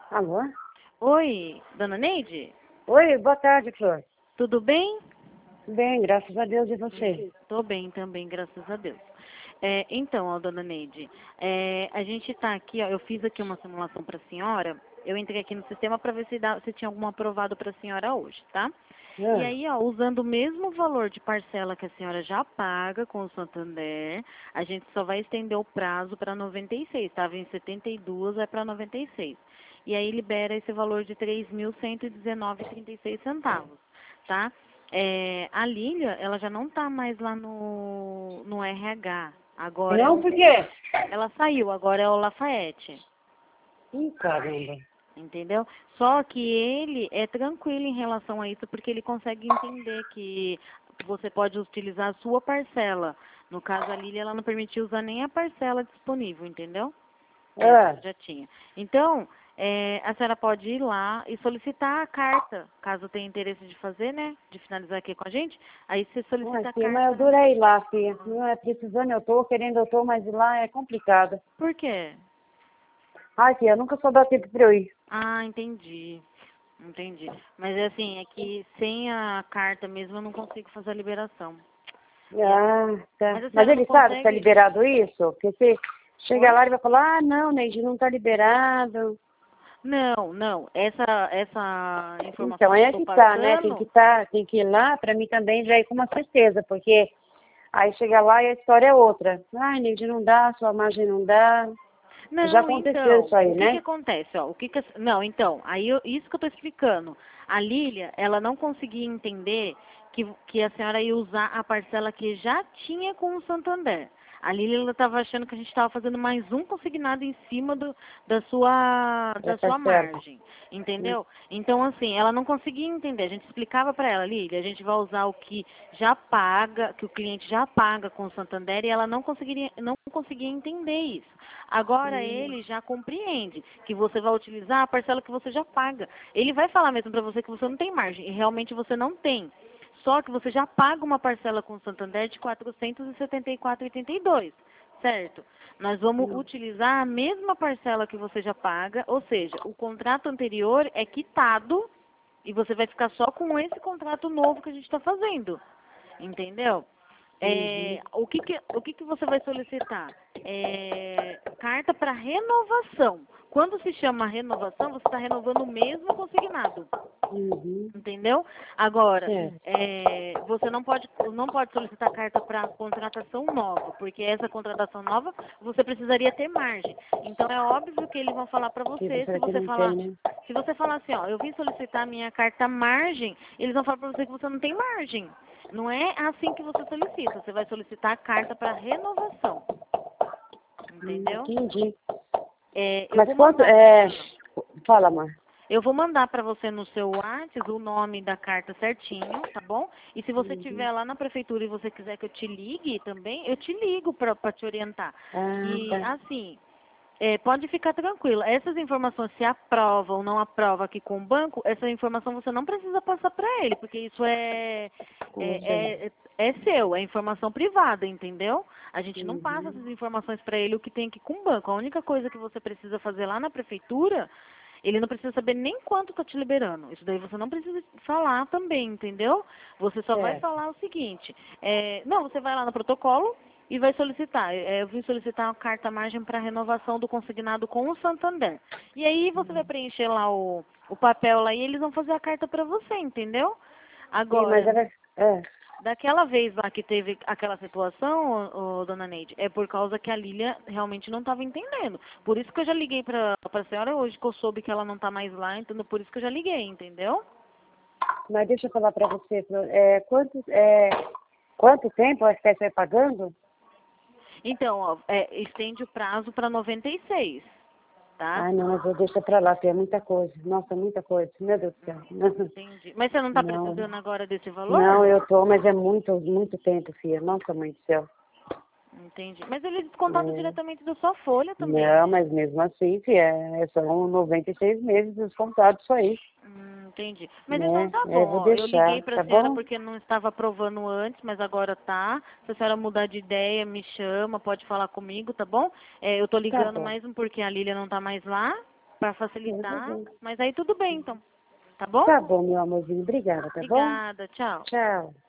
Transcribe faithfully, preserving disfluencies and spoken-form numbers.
Alô? Oi, dona Neide? Oi, boa tarde, Flor. Tudo bem? Bem, graças a Deus, e você? Tô bem também, graças a Deus. É, então, ó, dona Neide, é, a gente está aqui, ó, eu fiz aqui uma simulação para a senhora, eu entrei aqui no sistema para ver se, dá, se tinha algum aprovado para a senhora hoje, tá? E Ah, aí, ó, usando o mesmo valor de parcela que a senhora já paga com o Santander, a gente só vai estender o prazo para noventa e seis, estava em setenta e dois, vai para noventa e seis. E aí libera esse valor de três mil cento e dezenove vírgula trinta e seis centavos, tá? É, a Lília, ela já não está mais lá no, no R H. Agora é não, o, por quê? ela saiu, agora é o Lafayette. Ih, caramba. Entendeu? Só que ele é tranquilo em relação a isso, porque ele consegue entender que você pode utilizar a sua parcela. No caso, a Lília, ela não permitiu usar nem a parcela disponível, entendeu? Essa Ah, que já tinha. Então, é, a senhora pode ir lá e solicitar a carta, caso tenha interesse de fazer, né? De finalizar aqui com a gente. Aí você ai, solicita a filha, mas eu carta. durei lá, filha. Não é precisando, eu tô, querendo, eu tô, mas lá é complicado. Por quê? Ai, filha, nunca só dá tempo pra eu ir. Ah, entendi. Entendi. Mas é assim, é que sem a carta mesmo eu não consigo fazer a liberação. E a- Ah, Mas tá. a Mas senhora não ele sabe que tá consegue? liberado isso? Porque se chegar Oi? lá, ele vai falar, ah, não, Neide, não tá liberado. Não, não. Essa, essa informação Então, que eu é estou que tá, né? Tem que passando. tá, tem que ir lá, pra mim também já ir com uma certeza, porque aí chega lá e a história é outra. Ai, Neide, não dá, sua margem não dá. Já Não, aconteceu então, isso aí, o que que né? acontece, ó? O que que, a- não, então, aí eu- isso que eu estou explicando. A Lília, ela não conseguia entender que, que a senhora ia usar a parcela que já tinha com o Santander. A Lília, ela estava achando que a gente estava fazendo mais um consignado em cima do, da sua, É, da tá sua certo. margem, entendeu? Então, assim, ela não conseguia entender. A gente explicava para ela, Lília, a gente vai usar o que já paga, que o cliente já paga com o Santander, e ela não conseguiria, não conseguia entender isso. Agora Hum, ele já compreende que você vai utilizar a parcela que você já paga. Ele vai falar mesmo para você que você não tem margem, e realmente você não tem. Só que você já paga uma parcela com o Santander de quatrocentos e setenta e quatro vírgula oitenta e dois, certo? Nós vamos hum, utilizar a mesma parcela que você já paga, ou seja, o contrato anterior é quitado e você vai ficar só com esse contrato novo que a gente está fazendo, entendeu? uhum. É, o que que, o que que você vai solicitar? É, carta para renovação. Quando se chama renovação, você está renovando o mesmo consignado. Uhum. Entendeu? Agora, Certo. é, você não pode, não pode solicitar carta para contratação nova, porque essa contratação nova você precisaria ter margem. Então é óbvio que eles vão falar para Que você, se você que você não falar, tem, né? se você falar assim, ó, eu vim solicitar a minha carta margem, eles vão falar para você que você não tem margem. Não é assim que você solicita. Você vai solicitar a carta para renovação. Hum, Entendeu? entendi. É, eu Mas vou quanto, mandar. é... Ah. Fala, amor. Eu vou mandar para você no seu WhatsApp o nome da carta certinho, tá bom? E se você Uhum. estiver lá na prefeitura e você quiser que eu te ligue também, eu te ligo para te orientar. Ah, E tá. assim, é, pode ficar tranquila. Essas informações, se aprova ou não aprova aqui com o banco, essa informação você não precisa passar para ele, porque isso é, é, Com você. é, é seu, é informação privada, entendeu? A gente não passa Uhum. essas informações para ele o que tem aqui com o banco. A única coisa que você precisa fazer lá na prefeitura, ele não precisa saber nem quanto está te liberando. Isso daí você não precisa falar também, entendeu? Você só vai Certo. falar o seguinte, é, não, você vai lá no protocolo, e vai solicitar. É, eu vim solicitar uma carta margem para renovação do consignado com o Santander. E aí você vai preencher lá o, o papel lá e eles vão fazer a carta para você, entendeu? Sim, mas Agora, ela... É. daquela vez lá que teve aquela situação, ô, ô, dona Neide, é por causa que a Lília realmente não estava entendendo. Por isso que eu já liguei para a senhora hoje, que eu soube que ela não está mais lá, então por isso que eu já liguei, entendeu? Mas deixa eu falar pra você, Flor, é, quanto, é, quanto tempo a espécie vai pagando? Então, ó, é, estende o prazo para noventa e seis, tá? Ah, não, mas eu deixa pra lá, porque é muita coisa. Nossa, muita coisa. Meu Deus do céu. Entendi. Mas você não está Não, precisando agora desse valor? não, eu tô, mas é muito, muito tempo, filha. Nossa, mãe do céu. Entendi. Mas ele descontado É. diretamente da sua folha também, Não, né? mas mesmo assim, filha, é, são noventa e seis meses descontados isso aí, Hum, entendi. Mas então né? tá É, bom, vou ó. Eu liguei deixar, pra tá senhora bom? porque não estava aprovando antes, mas agora tá. Se a senhora mudar de ideia, me chama, pode falar comigo, tá bom? É, eu tô Tá ligando bom. mesmo porque a Lília não tá mais lá. para facilitar. Uhum. Mas aí tudo bem, então. Tá bom? Tá bom, meu amorzinho. Obrigada, tá bom? Obrigada, tchau. Tchau.